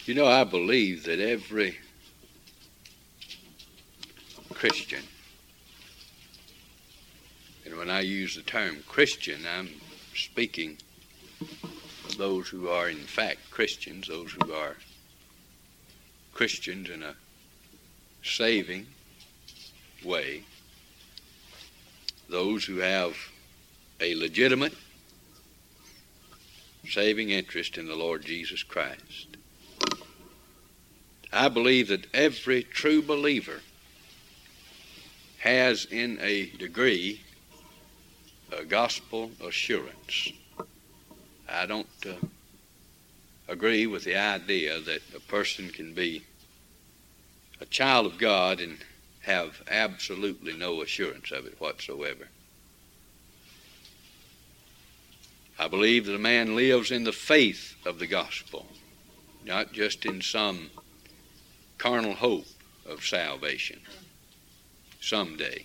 You know, I believe that every Christian, and when I use the term Christian, I'm speaking of those who are in fact Christians, those who are Christians in a saving way, those who have a legitimate saving interest in the Lord Jesus Christ. I believe that every true believer has in a degree a gospel assurance. I don't agree with the idea that a person can be a child of God and have absolutely no assurance of it whatsoever. I believe that a man lives in the faith of the gospel, not just in some carnal hope of salvation someday.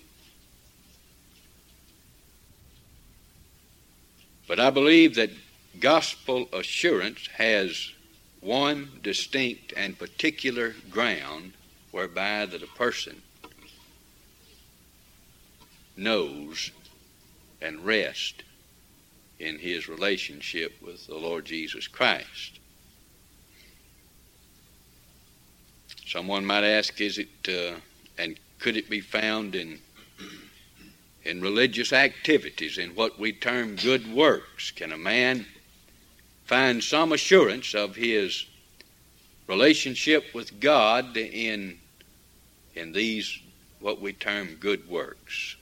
But I believe that gospel assurance has one distinct and particular ground whereby that a person knows and rests in his relationship with the Lord Jesus Christ. Someone might ask, is it and could it be found in religious activities, in what we term good works? Can a man find some assurance of his relationship with God in these what we term good works?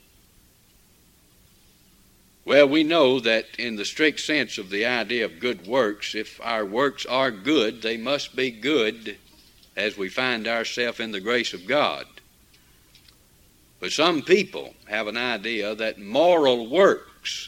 Well, we know that in the strict sense of the idea of good works, if our works are good, they must be good as we find ourselves in the grace of God. But some people have an idea that moral works,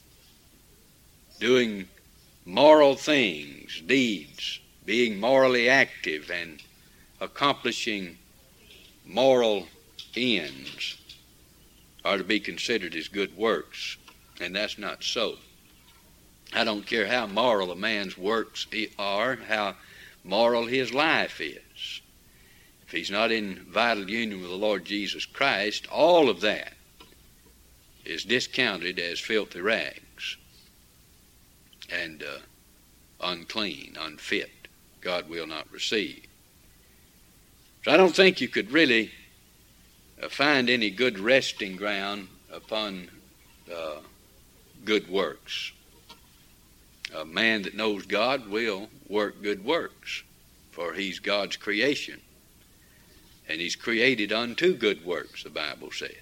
doing moral things, deeds, being morally active and accomplishing moral ends are to be considered as good works. And that's not so. I don't care how moral a man's works are, how moral his life is. If he's not in vital union with the Lord Jesus Christ, all of that is discounted as filthy rags and unclean, unfit. God will not receive. So I don't think you could really find any good resting ground upon good works. A man that knows God will work good works, for he's God's creation. And he's created unto good works, the Bible says.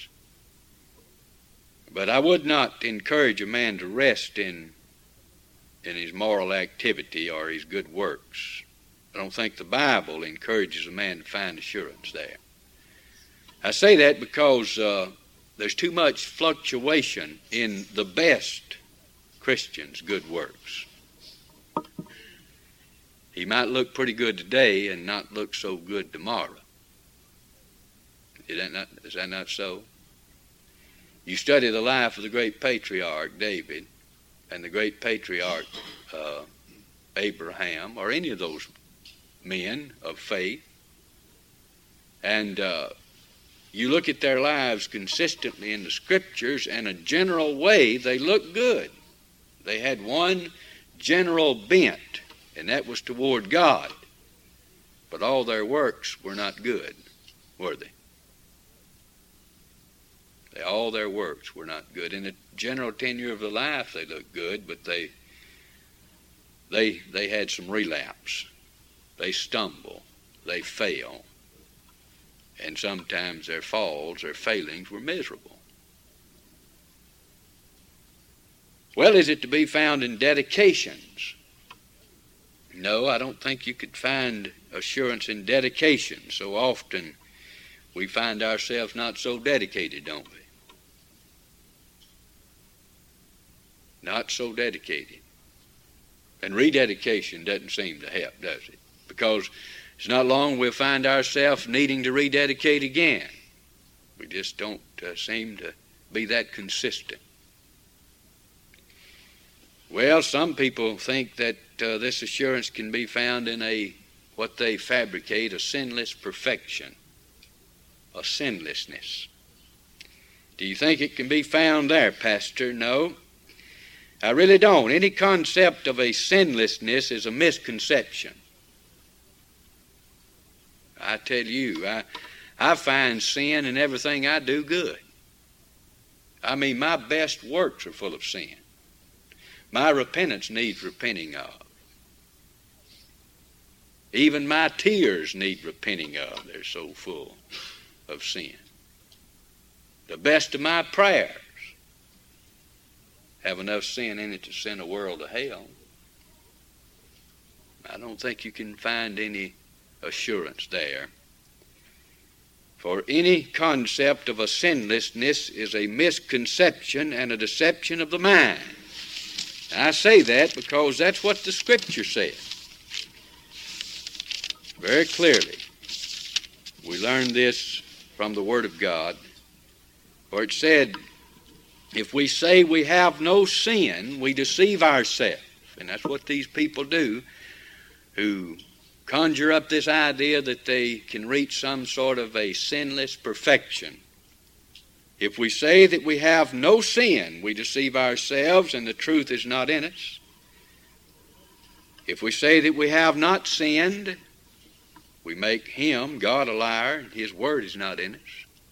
But I would not encourage a man to rest in his moral activity or his good works. I don't think the Bible encourages a man to find assurance there. I say that because there's too much fluctuation in the best Christian's good works. He might look pretty good today and not look so good tomorrow. Is that not so? You study the life of the great patriarch David and the great patriarch Abraham, or any of those men of faith, and you look at their lives consistently in the Scriptures, and a general way they look good. They had one general bent, and that was toward God. But all their works were not good, were they? All their works were not good. In the general tenure of the life, they looked good, but they had some relapse. They stumble. They fail. And sometimes their falls, their failings were miserable. Well, is it to be found in dedications? No, I don't think you could find assurance in dedication. So often we find ourselves not so dedicated, don't we? Not so dedicated. And rededication doesn't seem to help, does it? Because it's not long we'll find ourselves needing to rededicate again. We just don't seem to be that consistent. Well, some people think that this assurance can be found in a what they fabricate, a sinless perfection, a sinlessness. Do you think it can be found there, Pastor? No, I really don't. Any concept of a sinlessness is a misconception. I tell you, I find sin in everything I do good. I mean, my best works are full of sin. My repentance needs repenting of. Even my tears need repenting of. They're so full of sin. The best of my prayers have enough sin in it to send a world to hell. I don't think you can find any assurance there. For any concept of a sinlessness is a misconception and a deception of the mind. I say that because that's what the Scripture says. Very clearly. We learn this from the Word of God, where it said, if we say we have no sin, we deceive ourselves. And that's what these people do, who conjure up this idea that they can reach some sort of a sinless perfection. If we say that we have no sin, we deceive ourselves and the truth is not in us. If we say that we have not sinned, we make Him, God, a liar, and His Word is not in us.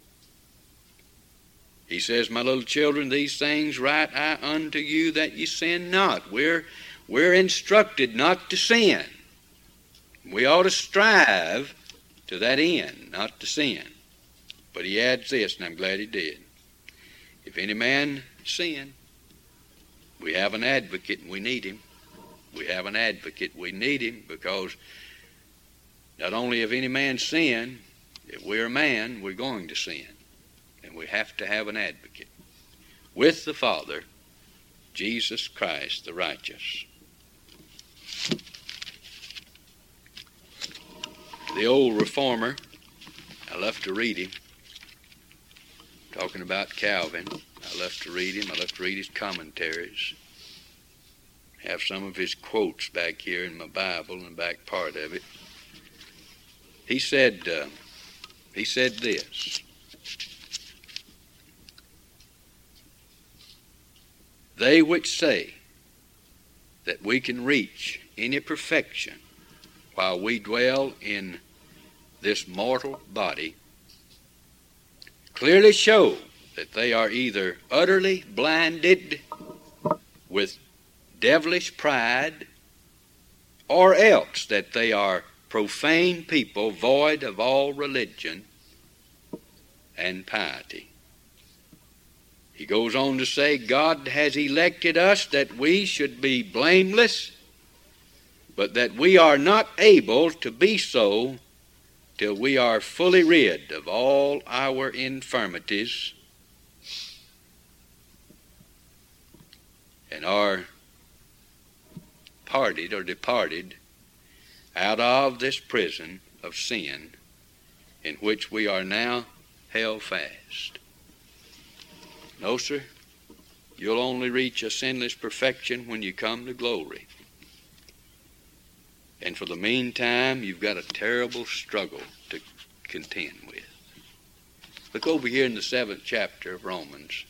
He says, my little children, these things write I unto you that ye sin not. We're instructed not to sin. We ought to strive to that end, not to sin. But he adds this, and I'm glad he did. If any man sin, we have an advocate and we need him. We have an advocate, we need him, because not only if any man sin, if we're a man, we're going to sin. And we have to have an advocate with the Father, Jesus Christ the righteous. The old reformer, I love to read him, talking about Calvin. I love to read him. I love to read his commentaries. I have some of his quotes back here in my Bible, in the back part of it. He said this. They which say that we can reach any perfection while we dwell in this mortal body clearly show that they are either utterly blinded with devilish pride, or else that they are profane people void of all religion and piety. He goes on to say, God has elected us that we should be blameless, but that we are not able to be so till we are fully rid of all our infirmities and are parted or departed out of this prison of sin in which we are now held fast. No, sir, you'll only reach a sinless perfection when you come to glory. And for the meantime, you've got a terrible struggle to contend with. Look over here in the 7th chapter of Romans.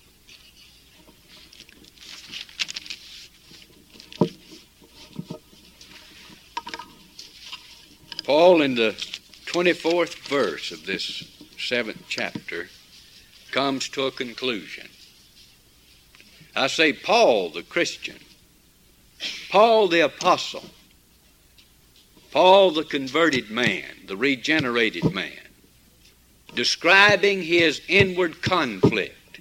Paul, in the 24th verse of this 7th chapter, comes to a conclusion. I say Paul the Christian, Paul the apostle, Paul the converted man, the regenerated man, describing his inward conflict.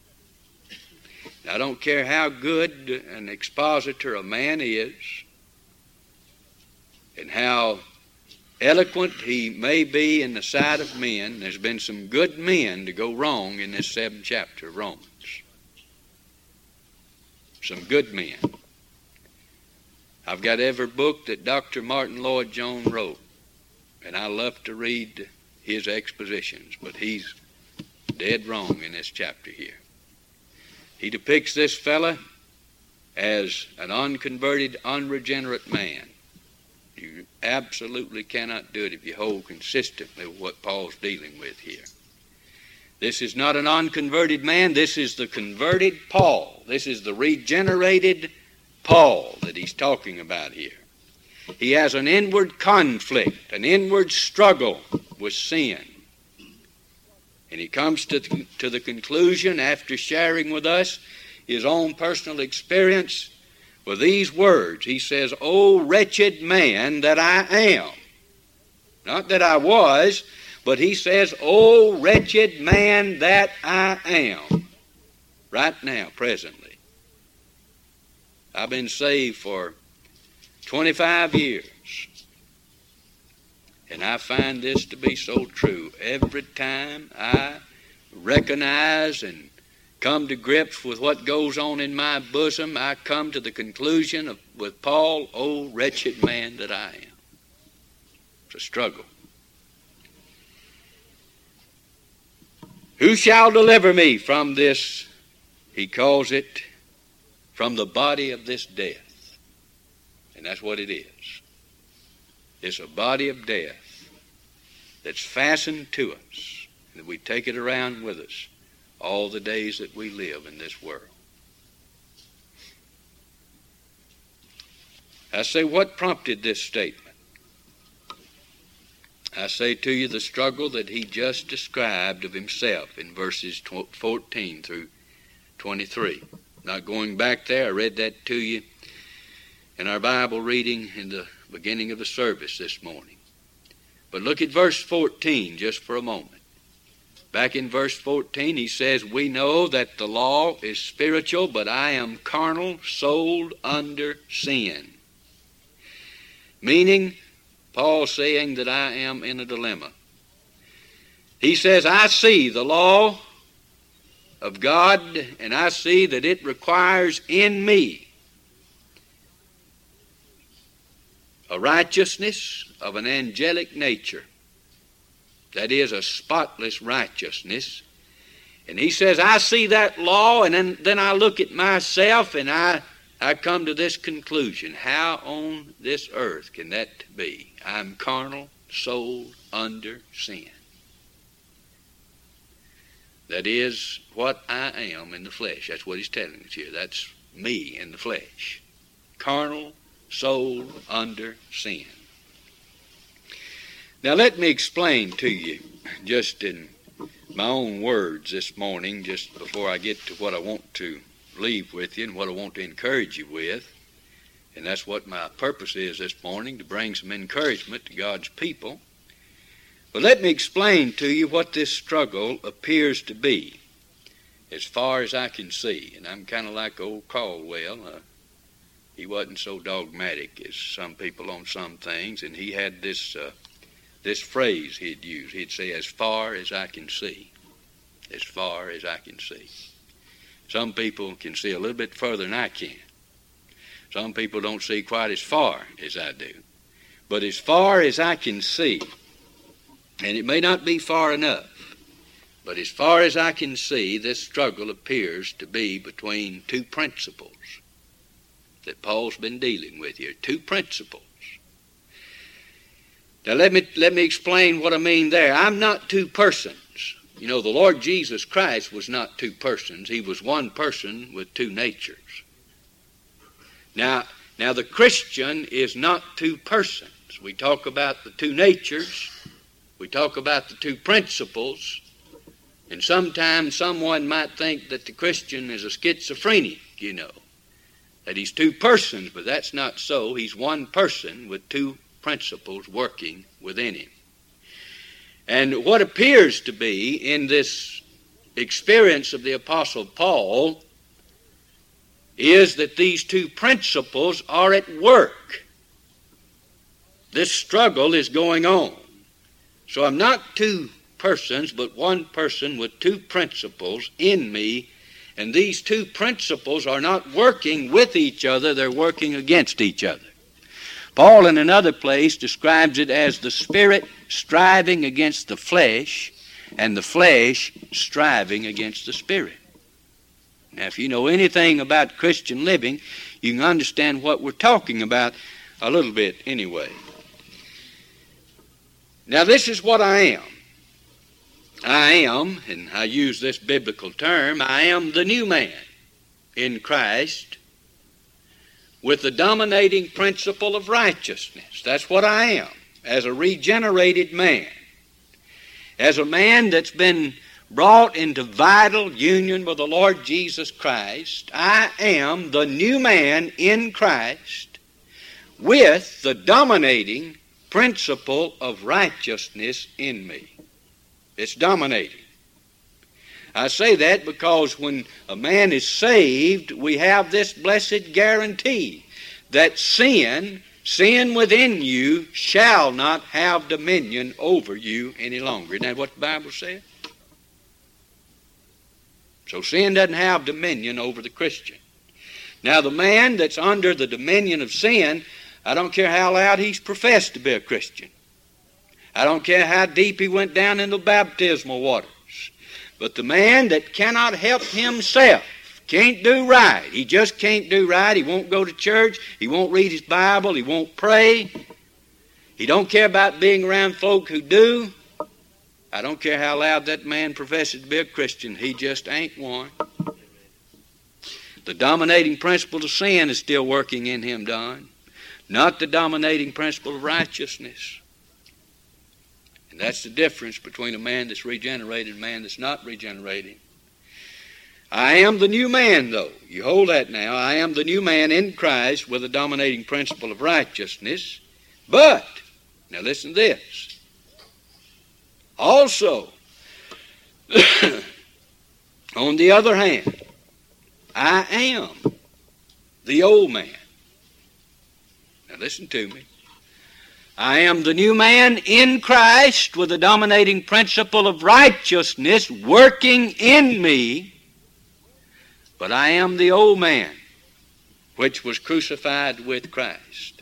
I don't care how good an expositor a man is and how eloquent he may be in the sight of men. There's been some good men to go wrong in this 7th chapter of Romans. Some good men. I've got every book that Dr. Martin Lloyd-Jones wrote, and I love to read his expositions, but he's dead wrong in this chapter here. He depicts this fella as an unconverted, unregenerate man. You absolutely cannot do it if you hold consistently with what Paul's dealing with here. This is not an unconverted man. This is the converted Paul. This is the regenerated Paul that he's talking about here. He has an inward conflict, an inward struggle with sin. And he comes to the conclusion, after sharing with us his own personal experience, with these words. He says, "O wretched man that I am." Not that I was, but he says, "O wretched man that I am." Right now, presently. I've been saved for 25 years. And I find this to be so true. Every time I recognize and come to grips with what goes on in my bosom, I come to the conclusion with Paul, "O wretched man that I am." It's a struggle. Who shall deliver me from this, he calls it, from the body of this death? And that's what it is. It's a body of death that's fastened to us, and that we take it around with us all the days that we live in this world. I say, what prompted this statement? I say to you the struggle that he just described of himself in verses 14 through 23. Not going back there, I read that to you in our Bible reading in the beginning of the service this morning. But look at verse 14 just for a moment. Back in verse 14 he says, "We know that the law is spiritual, but I am carnal, sold under sin." Meaning, Paul saying that I am in a dilemma. He says, I see the law of God, and I see that it requires in me a righteousness of an angelic nature. That is, a spotless righteousness. And he says, I see that law, and then I look at myself, and I come to this conclusion. How on this earth can that be? I'm carnal, sold under sin. That is what I am in the flesh. That's what he's telling us here. That's me in the flesh. Carnal, sold under sin. Now let me explain to you, just in my own words this morning, just before I get to what I want to leave with you and what I want to encourage you with. And that's what my purpose is this morning, to bring some encouragement to God's people. But let me explain to you what this struggle appears to be, as far as I can see. And I'm kind of like old Caldwell. He wasn't so dogmatic as some people on some things, and he had this phrase he'd use. He'd say, as far as I can see. As far as I can see. Some people can see a little bit further than I can. Some people don't see quite as far as I do. But as far as I can see, and it may not be far enough, but as far as I can see, this struggle appears to be between two principles that Paul's been dealing with here. Two principles. Now let me explain what I mean there. I'm not two persons. You know, the Lord Jesus Christ was not two persons. He was one person with two natures. Now the Christian is not two persons. We talk about the two natures. We talk about the two principles. And sometimes someone might think that the Christian is a schizophrenic, you know, that he's two persons, but that's not so. He's one person with two principles working within him. And what appears to be in this experience of the Apostle Paul is that these two principles are at work. This struggle is going on. So I'm not two persons, but one person with two principles in me, and these two principles are not working with each other, they're working against each other. Paul in another place describes it as the spirit striving against the flesh and the flesh striving against the spirit. Now, if you know anything about Christian living, you can understand what we're talking about a little bit anyway. Now this is what I am. I am, and I use this biblical term, I am the new man in Christ with the dominating principle of righteousness. That's what I am as a regenerated man. As a man that's been brought into vital union with the Lord Jesus Christ, I am the new man in Christ with the dominating principle of righteousness in me. It's dominating. I say that because when a man is saved, we have this blessed guarantee that sin within you shall not have dominion over you any longer. Isn't that what the Bible says? So sin doesn't have dominion over the Christian. Now the man that's under the dominion of sin, I don't care how loud he's professed to be a Christian. I don't care how deep he went down in the baptismal waters. But the man that cannot help himself, can't do right. He just can't do right. He won't go to church. He won't read his Bible. He won't pray. He don't care about being around folk who do. I don't care how loud that man professes to be a Christian. He just ain't one. The dominating principle of sin is still working in him, Don. Not the dominating principle of righteousness. And that's the difference between a man that's regenerated and a man that's not regenerated. I am the new man, though. You hold that now. I am the new man in Christ with the dominating principle of righteousness. But, now listen to this. Also, on the other hand, I am the old man. Now listen to me. I am the new man in Christ with the dominating principle of righteousness working in me, but I am the old man which was crucified with Christ,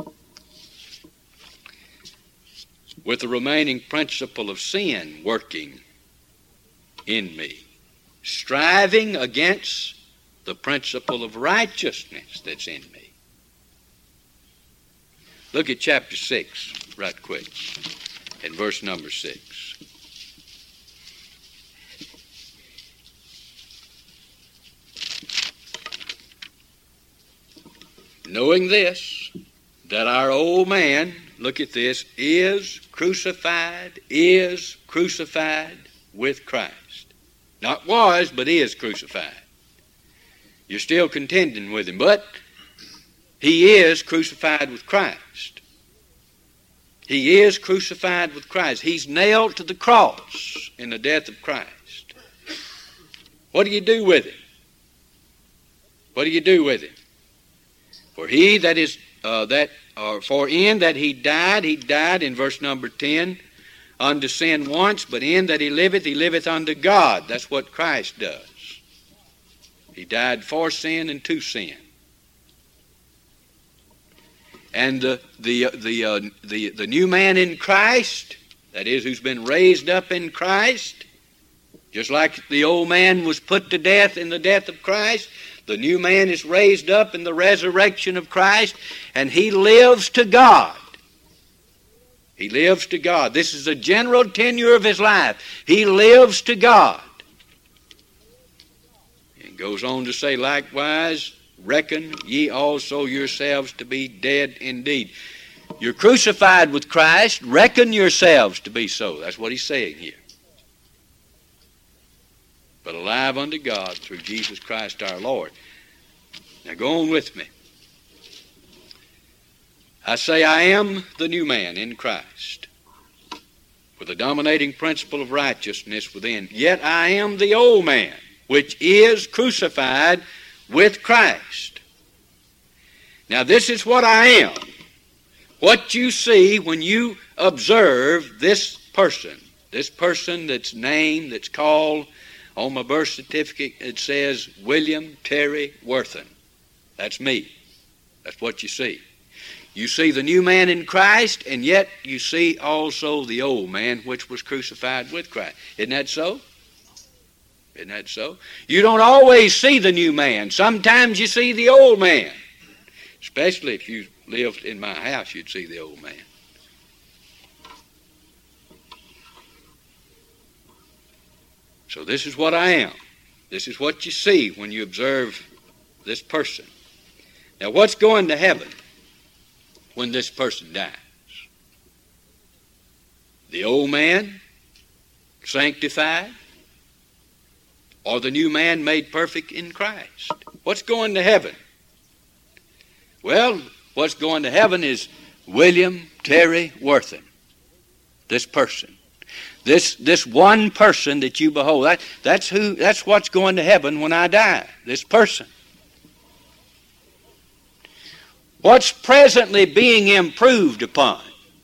with the remaining principle of sin working in me, striving against the principle of righteousness that's in me. Look at chapter 6 right quick, at verse number 6. Knowing this, that our old man, look at this, is crucified with Christ. Not was, but is crucified. You're still contending with him, but he is crucified with Christ. He is crucified with Christ. He's nailed to the cross in the death of Christ. What do you do with him? What do you do with him? For he that is for in that he died in verse number 10, unto sin once, but in that he liveth unto God. That's what Christ does. He died for sin and to sin. And the new man in Christ, that is, who's been raised up in Christ, just like the old man was put to death in the death of Christ, the new man is raised up in the resurrection of Christ, and he lives to God. He lives to God. This is the general tenure of his life. He lives to God. And goes on to say, likewise, reckon ye also yourselves to be dead indeed. You're crucified with Christ. Reckon yourselves to be so. That's what he's saying here. But alive unto God through Jesus Christ our Lord. Now go on with me. I say I am the new man in Christ, with the dominating principle of righteousness within. Yet I am the old man, which is crucified with Christ. Now this is what I am. What you see when you observe this person that's named, that's called, on my birth certificate it says William Terry Worthen. That's me. That's what you see. You see the new man in Christ, and yet you see also the old man which was crucified with Christ. Isn't that so? Isn't that so? You don't always see the new man. Sometimes you see the old man. Especially if you lived in my house, you'd see the old man. So this is what I am. This is what you see when you observe this person. Now, what's going to heaven when this person dies? The old man sanctified, or the new man made perfect in Christ? What's going to heaven? Well, what's going to heaven is William Terry Wortham. This person. This one person that you behold. That's what's going to heaven when I die. This person. What's presently being improved upon?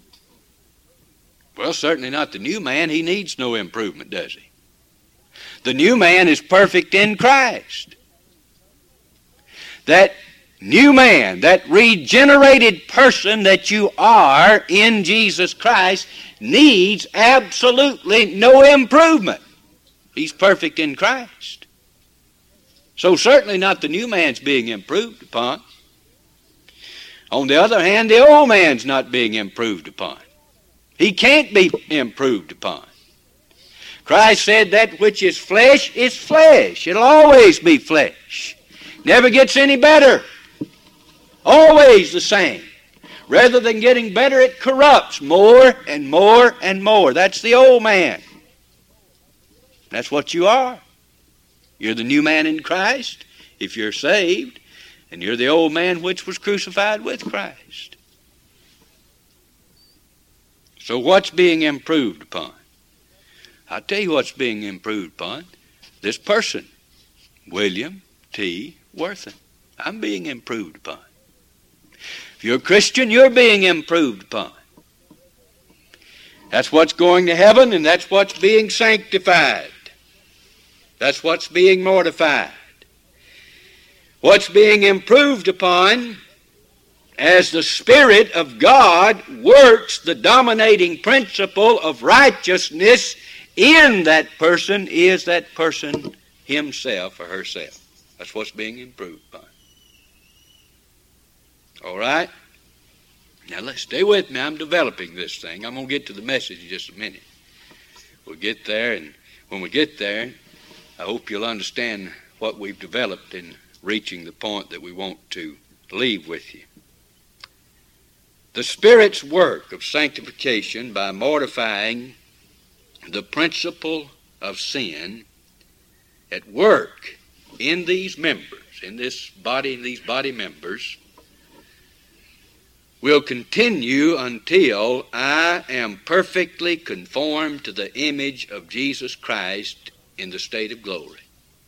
Well, certainly not the new man. He needs no improvement, does he? The new man is perfect in Christ. That new man, that regenerated person that you are in Jesus Christ, needs absolutely no improvement. He's perfect in Christ. So certainly not the new man's being improved upon. On the other hand, the old man's not being improved upon. He can't be improved upon. Christ said that which is flesh is flesh. It'll always be flesh. Never gets any better. Always the same. Rather than getting better, it corrupts more and more and more. That's the old man. That's what you are. You're the new man in Christ if you're saved, and you're the old man which was crucified with Christ. So what's being improved upon? I'll tell you what's being improved upon. This person, William T. Wortham. I'm being improved upon. If you're a Christian, you're being improved upon. That's what's going to heaven, and that's what's being sanctified. That's what's being mortified. What's being improved upon as the Spirit of God works the dominating principle of righteousness in that person is that person himself or herself. That's what's being improved upon. All right? Now let's stay with me. I'm developing this thing. I'm going to get to the message in just a minute. We'll get there, and when we get there, I hope you'll understand what we've developed in reaching the point that we want to leave with you. The Spirit's work of sanctification by mortifying the principle of sin at work in these members, in this body, in these body members, will continue until I am perfectly conformed to the image of Jesus Christ in the state of glory.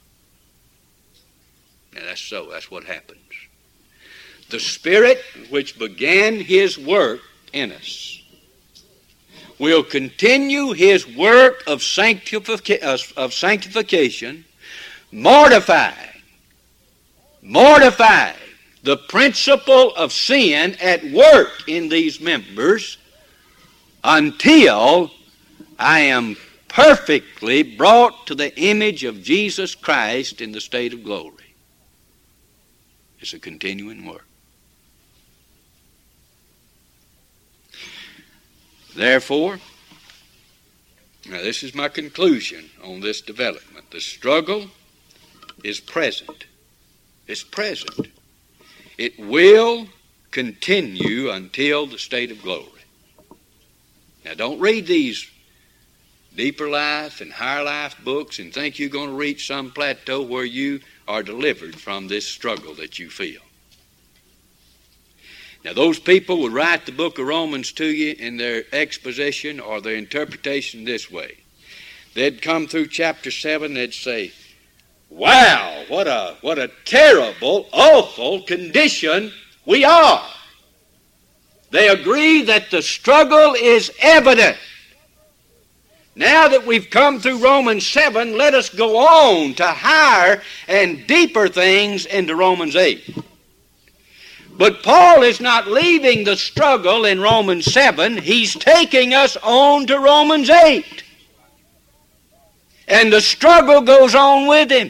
Now that's so. That's what happens. The Spirit which began His work in us will continue His work of sanctification, mortifying the principle of sin at work in these members until I am perfectly brought to the image of Jesus Christ in the state of glory. It's a continuing work. Therefore, now this is my conclusion on this development. The struggle is present. It's present. It will continue until the state of glory. Now don't read these deeper life and higher life books and think you're going to reach some plateau where you are delivered from this struggle that you feel. Now those people would write the book of Romans to you in their exposition or their interpretation this way. They'd come through chapter 7, they'd say, wow, what a terrible, awful condition we are. They agree that the struggle is evident. Now that we've come through Romans 7, let us go on to higher and deeper things into Romans 8. But Paul is not leaving the struggle in Romans 7. He's taking us on to Romans 8. And the struggle goes on with him.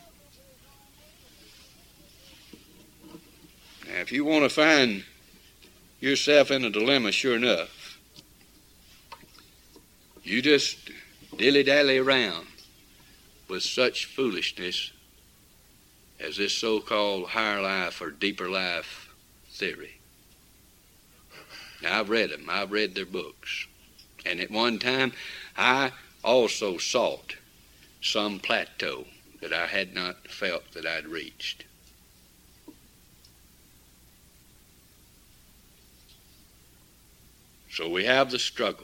Now, if you want to find yourself in a dilemma, sure enough, you just dilly-dally around with such foolishness as this so-called higher life or deeper life theory. Now, I've read them. I've read their books. And at one time, I also sought some plateau that I had not felt that I'd reached. So we have the struggle.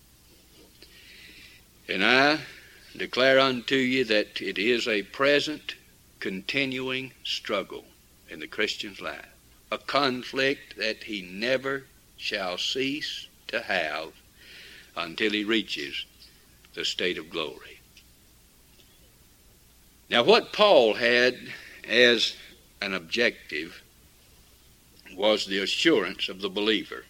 And I declare unto you that it is a present, continuing struggle in the Christian's life, a conflict that he never shall cease to have until he reaches the state of glory. Now, what Paul had as an objective was the assurance of the believer.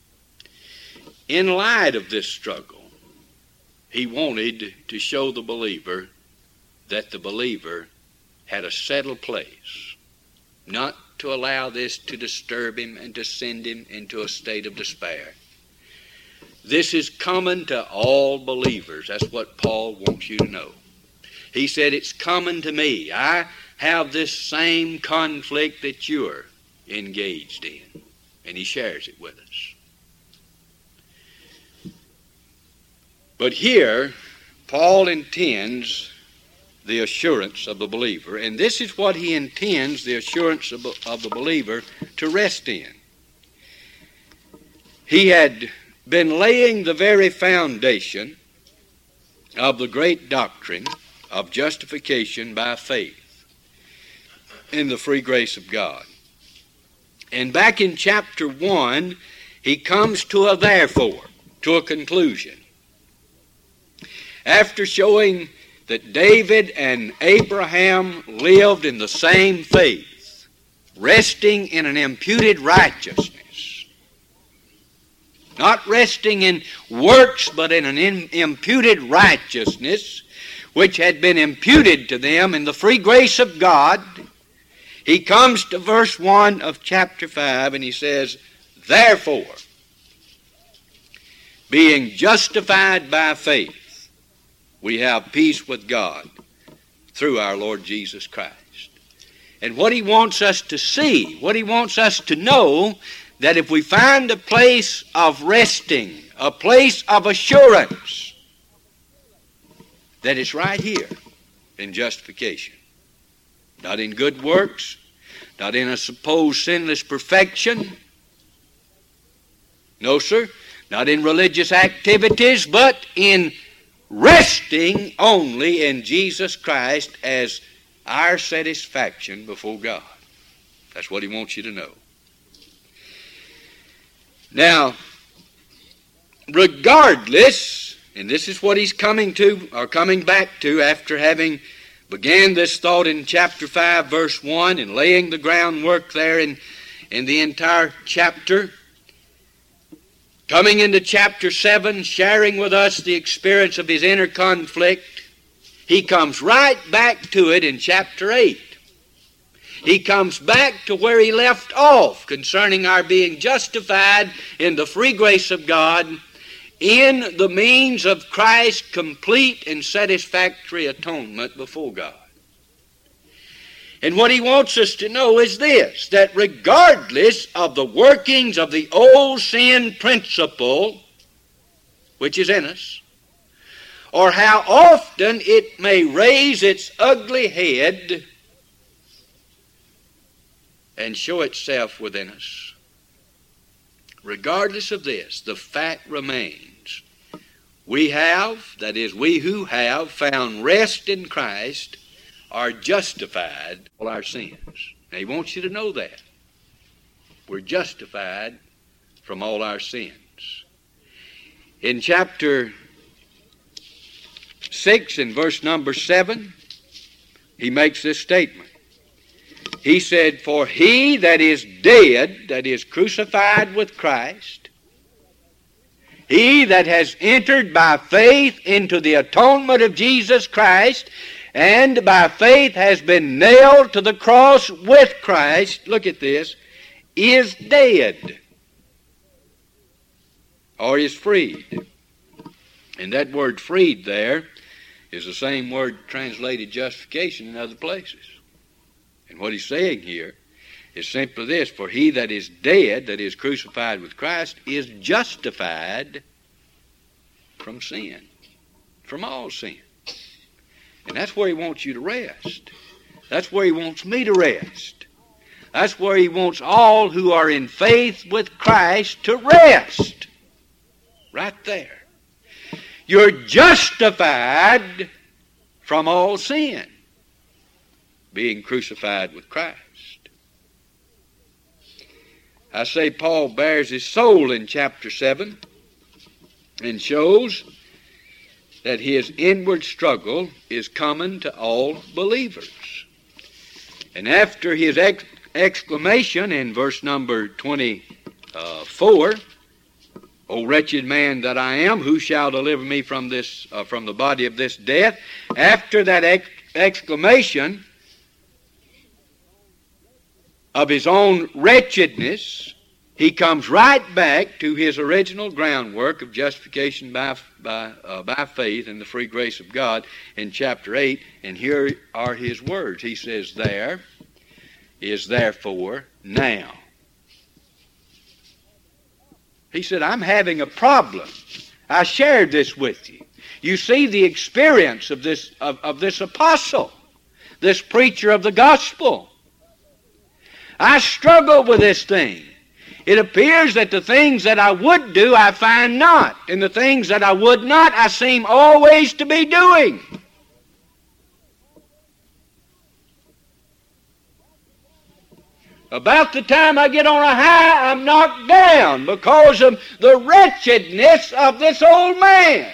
In light of this struggle, he wanted to show the believer that the believer had a settled place, not to allow this to disturb him and to send him into a state of despair. This is common to all believers. That's what Paul wants you to know. He said, it's common to me. I have this same conflict that you're engaged in. And he shares it with us. But here, Paul intends the assurance of the believer, and this is what he intends the assurance of the believer to rest in. He had been laying the very foundation of the great doctrine of justification by faith in the free grace of God. And back in chapter 1, he comes to a therefore, to a conclusion. After showing that David and Abraham lived in the same faith, resting in an imputed righteousness, not resting in works, but in an imputed righteousness, which had been imputed to them in the free grace of God, he comes to verse 1 of chapter 5 and he says, therefore, being justified by faith, we have peace with God through our Lord Jesus Christ. And what he wants us to see, what he wants us to know, that if we find a place of resting, a place of assurance, that it's right here in justification. Not in good works, not in a supposed sinless perfection. No, sir, not in religious activities, but in resting only in Jesus Christ as our satisfaction before God. That's what he wants you to know. Now, regardless, and this is what he's coming back to after having began this thought in chapter 5, verse 1, and laying the groundwork there in the entire chapter, coming into chapter 7, sharing with us the experience of his inner conflict, he comes right back to it in chapter 8. He comes back to where he left off concerning our being justified in the free grace of God in the means of Christ's complete and satisfactory atonement before God. And what he wants us to know is this, that regardless of the workings of the old sin principle, which is in us, or how often it may raise its ugly head and show itself within us, regardless of this, the fact remains. We have, that is, we who have found rest in Christ, are justified all our sins. Now, he wants you to know that. We're justified from all our sins. In chapter 6 and verse number 7, he makes this statement. He said, for he that is dead, that is crucified with Christ, he that has entered by faith into the atonement of Jesus Christ, and by faith has been nailed to the cross with Christ, look at this, is dead, or is freed. And that word freed there is the same word translated justification in other places. And what he's saying here is simply this: for he that is dead, that is crucified with Christ, is justified from sin, from all sin. And that's where he wants you to rest. That's where he wants me to rest. That's where he wants all who are in faith with Christ to rest. Right there. You're justified from all sin, being crucified with Christ. I say Paul bears his soul in chapter 7 and shows that his inward struggle is common to all believers. And after his exclamation in verse number 24, O wretched man that I am, who shall deliver me from the body of this death? After that exclamation of his own wretchedness, he comes right back to his original groundwork of justification by faith in the free grace of God in chapter 8. And here are his words. He says, there is therefore now. He said, I'm having a problem. I shared this with you. You see the experience of this apostle, this preacher of the gospel. I struggle with this thing. It appears that the things that I would do, I find not. And the things that I would not, I seem always to be doing. About the time I get on a high, I'm knocked down because of the wretchedness of this old man.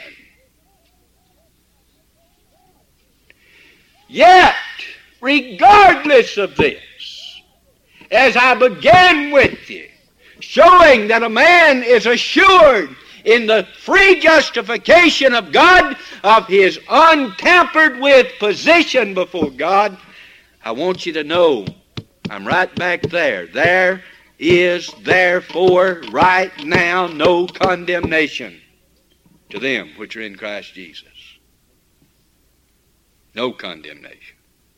Yet, regardless of this, as I began with you, showing that a man is assured in the free justification of God of his untampered with position before God, I want you to know I'm right back there. There is therefore right now no condemnation to them which are in Christ Jesus. No condemnation.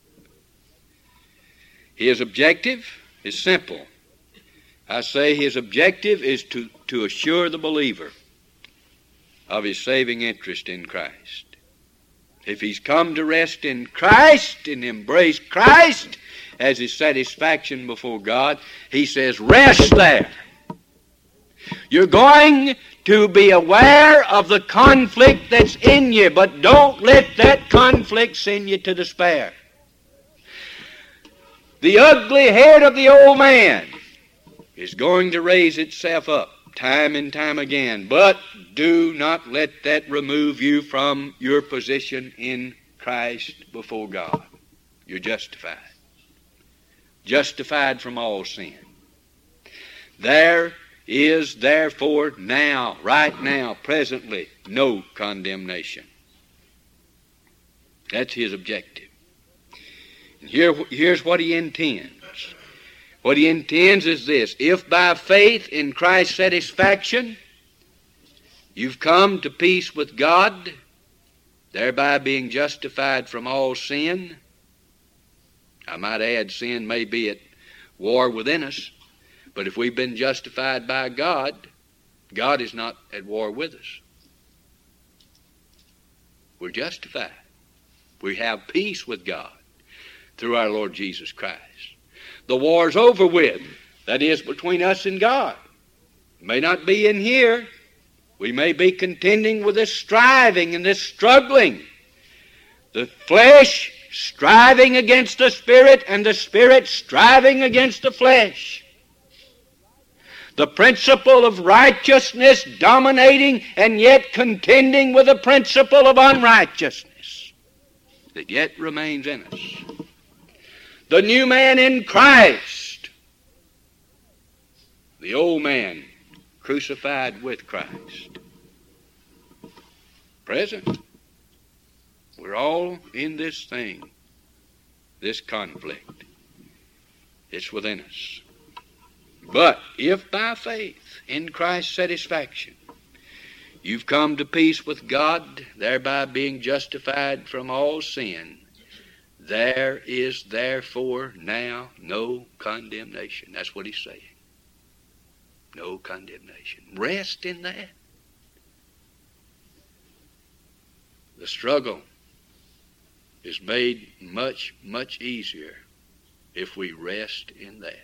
His objective is simple. I say his objective is to assure the believer of his saving interest in Christ. If he's come to rest in Christ and embrace Christ as his satisfaction before God, he says, rest there. You're going to be aware of the conflict that's in you, but don't let that conflict send you to despair. The ugly head of the old man is going to raise itself up time and time again, but do not let that remove you from your position in Christ before God. You're justified. Justified from all sin. There is therefore now, right now, presently, no condemnation. That's his objective. And here's what he intends. What he intends is this: if by faith in Christ's satisfaction you've come to peace with God, thereby being justified from all sin. I might add, sin may be at war within us, but if we've been justified by God, God is not at war with us. We're justified. We have peace with God through our Lord Jesus Christ. The war's over with. That is, between us and God. It may not be in here. We may be contending with this striving and this struggling. The flesh striving against the Spirit, and the Spirit striving against the flesh. The principle of righteousness dominating and yet contending with the principle of unrighteousness that yet remains in us. The new man in Christ. The old man crucified with Christ. Present. We're all in this thing, this conflict. It's within us. But if by faith in Christ's satisfaction You've come to peace with God, thereby being justified from all sin. There is therefore now no condemnation. That's what he's saying. No condemnation. Rest in that. The struggle is made much, much easier if we rest in that.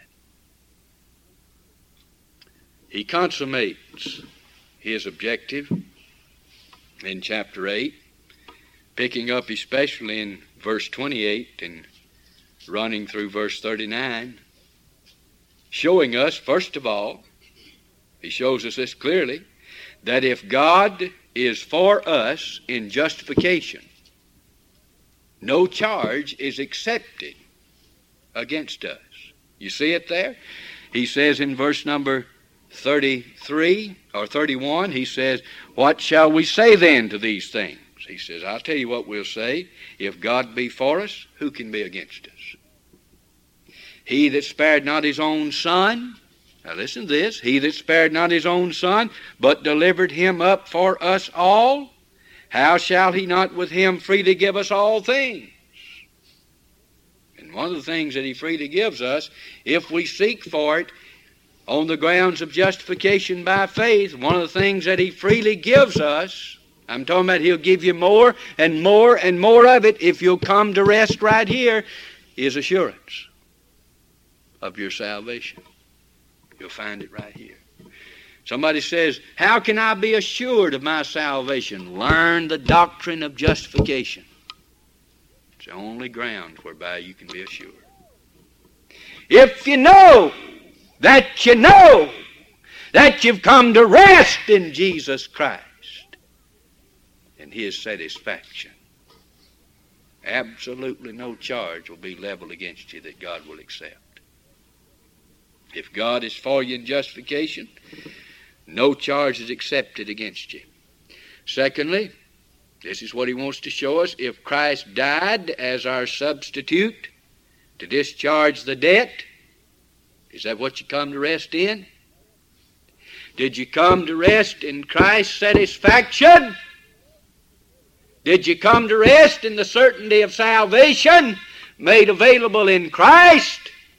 He consummates his objective in chapter 8, picking up especially in verse 28 and running through verse 39, showing us, first of all, he shows us this clearly, that if God is for us in justification, no charge is accepted against us. You see it there? He says in verse number 33 or 31, he says, what shall we say then to these things? He says, I'll tell you what we'll say. If God be for us, who can be against us? He that spared not his own son, now listen to this, he that spared not his own son, but delivered him up for us all, how shall he not with him freely give us all things? And one of the things that he freely gives us, if we seek for it on the grounds of justification by faith, one of the things that he freely gives us, I'm talking about he'll give you more and more and more of it if you'll come to rest right here, is assurance of your salvation. You'll find it right here. Somebody says, how can I be assured of my salvation? Learn the doctrine of justification. It's the only ground whereby you can be assured. If you know that you've come to rest in Jesus Christ and his satisfaction, absolutely no charge will be leveled against you that God will accept. If God is for you in justification, no charge is accepted against you. Secondly, this is what he wants to show us. If Christ died as our substitute to discharge the debt, is that what you come to rest in? Did you come to rest in Christ's satisfaction? Did you come to rest in the certainty of salvation made available in Christ?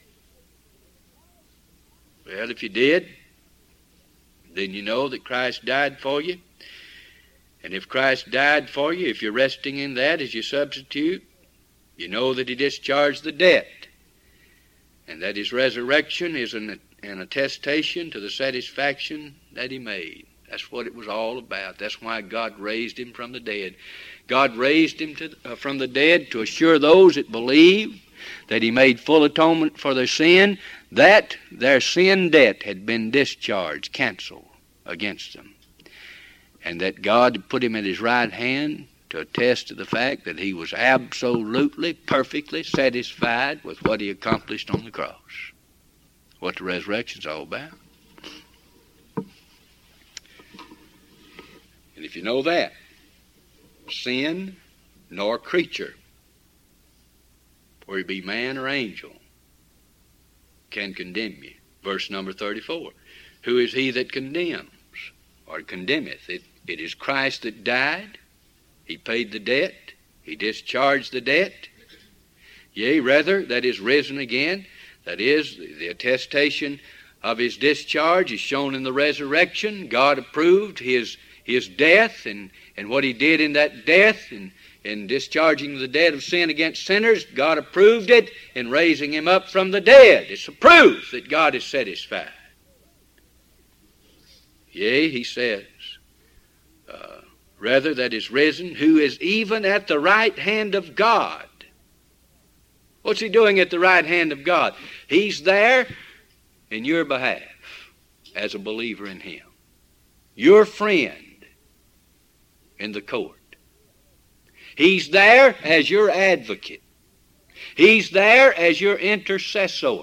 Well, if you did, then you know that Christ died for you. And if Christ died for you, if you're resting in that as your substitute, you know that he discharged the debt. And that his resurrection is an attestation to the satisfaction that he made. That's what it was all about. That's why God raised him from the dead. God raised him from the dead to assure those that believe that he made full atonement for their sin, that their sin debt had been discharged, canceled against them, and that God put him at his right hand to attest to the fact that he was absolutely, perfectly satisfied with what he accomplished on the cross. What the resurrection's all about. And if you know that, sin nor creature, whether it be man or angel, can condemn you. Verse number 34. Who is he that condemns or condemneth? It is Christ that died. He paid the debt. He discharged the debt. Yea, rather, that is risen again. That is, the attestation of his discharge is shown in the resurrection. God approved his death and what he did in that death and in discharging the debt of sin against sinners. God approved it in raising him up from the dead. It's a proof that God is satisfied. Yea, he says, rather that is risen, who is even at the right hand of God. What's he doing at the right hand of God? He's there in your behalf as a believer in him. Your friend in the court. He's there as your advocate. He's there as your intercessor.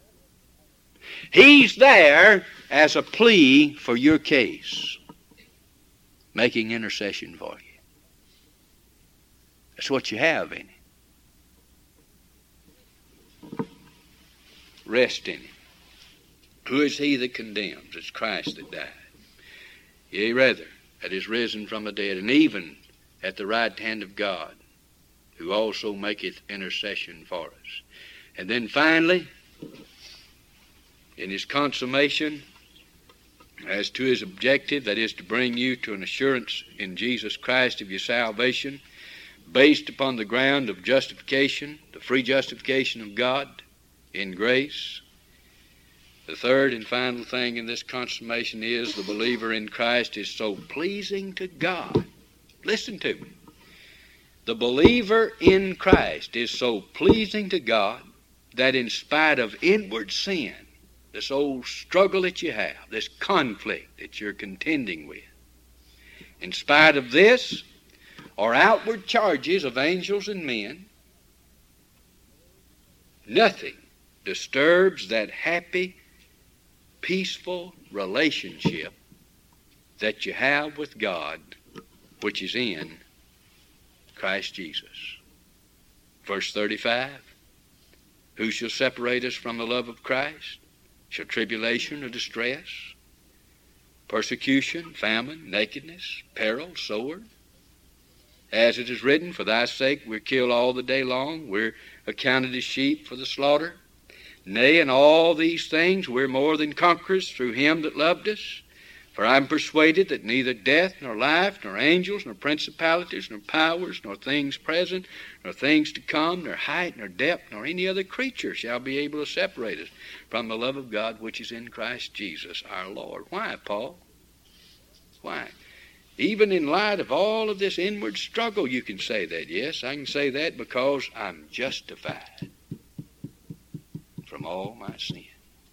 He's there as a plea for your case, making intercession for you. That's what you have in him. Rest in him. Who is he that condemns? It's Christ that died. Yea, rather, that is risen from the dead, and even at the right hand of God, who also maketh intercession for us. And then finally, in his consummation, as to his objective, that is to bring you to an assurance in Jesus Christ of your salvation, based upon the ground of justification, the free justification of God in grace. The third and final thing in this consummation is the believer in Christ is so pleasing to God. Listen to me. The believer in Christ is so pleasing to God that in spite of inward sin, this old struggle that you have, this conflict that you're contending with, in spite of this, or outward charges of angels and men, nothing disturbs that happy, peaceful relationship that you have with God, which is in Christ Jesus. Verse 35, who shall separate us from the love of Christ? Shall tribulation or distress, persecution, famine, nakedness, peril, sword? As it is written, for thy sake we're killed all the day long, we're accounted as sheep for the slaughter. Nay, in all these things we're more than conquerors through him that loved us. For I'm persuaded that neither death, nor life, nor angels, nor principalities, nor powers, nor things present, nor things to come, nor height, nor depth, nor any other creature shall be able to separate us from the love of God which is in Christ Jesus our Lord. Why, Paul? Why? Even in light of all of this inward struggle, you can say that. Yes, I can say that because I'm justified from all my sin.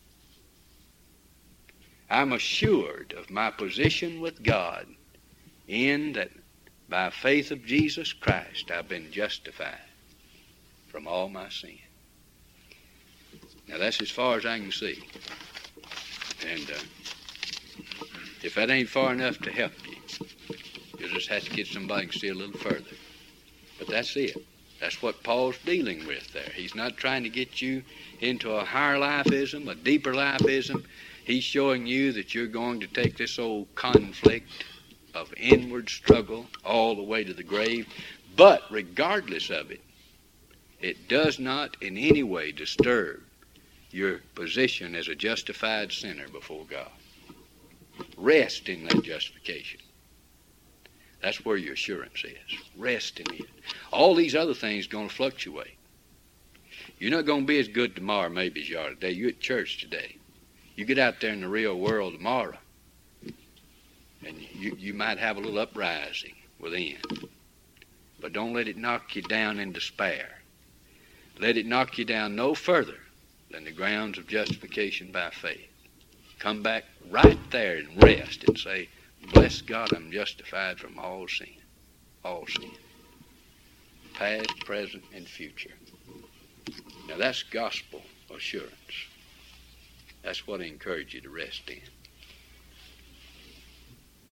I'm assured of my position with God in that by faith of Jesus Christ I've been justified from all my sin. Now that's as far as I can see. And if that ain't far enough to help you, you'll just have to get somebody who can see a little further. But that's it. That's what Paul's dealing with there. He's not trying to get you into a higher lifeism, a deeper lifeism. He's showing you that you're going to take this old conflict of inward struggle all the way to the grave. But regardless of it, it does not in any way disturb your position as a justified sinner before God. Rest in that justification. That's where your assurance is. Rest in it. All these other things are going to fluctuate. You're not going to be as good tomorrow maybe as you are today. You're at church today. You get out there in the real world tomorrow, and you might have a little uprising within. But don't let it knock you down in despair. Let it knock you down no further than the grounds of justification by faith. Come back right there and rest and say, bless God, I'm justified from all sin. All sin. Past, present, and future. Now that's gospel assurance. That's what I encourage you to rest in.